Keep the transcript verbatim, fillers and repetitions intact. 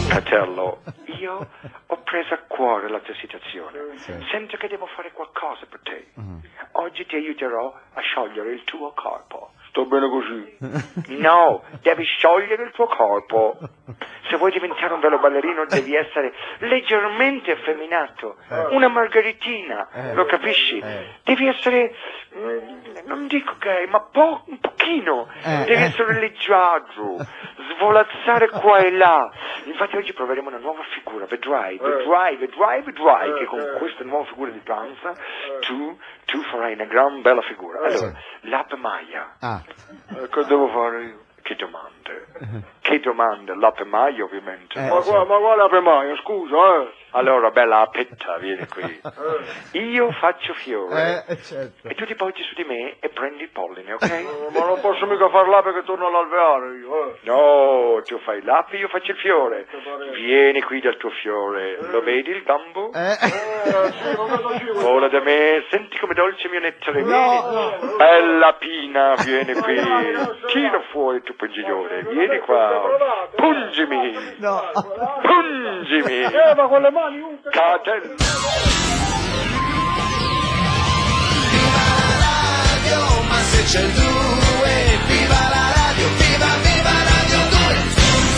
Fratello, io ho preso a cuore la tua situazione. Sì. Sento che devo fare qualcosa per te. Mm. Oggi ti aiuterò a sciogliere il tuo corpo. Sto bene così. No, devi sciogliere il tuo corpo. Se vuoi diventare un vero ballerino devi essere leggermente effeminato, una margaritina, Eh. lo capisci? Eh. Devi essere, mm, non dico gay, ma po- un pochino, Eh, devi eh. essere leggiadro, svolazzare qua e là. Infatti oggi proveremo una nuova figura, vedrai, vedrai, vedrai, vedrai che con questa nuova figura di danza tu, tu farai una gran bella figura. Allora, l'ape Maya, Ah, Eh, che devo fare io? che domande? Che domande? L'ape Maya ovviamente. Eh. Ma, qua, ma quale apre mai? Scusa, eh. Allora, bella apetta, vieni qui. Io faccio fiore eh, certo. e tu ti poggi su di me e prendi il polline, ok? Eh, Ma non posso mica far l'ape che torno all'alveare io, eh. No, tu fai l'ape, io faccio il fiore. Vieni qui dal tuo fiore, lo vedi il gambo? Eh, Eh, sì, lo vedo sì, questo. Vola da me, senti come dolce il mio nettare, No, vieni. no. Bella Pina, vieni qui. Tira fuori il tuo pungiglione, vieni qua. Pungimi, no. pungimi. Eh, ma con le mani, uh, che- Caten. Ma se c'è il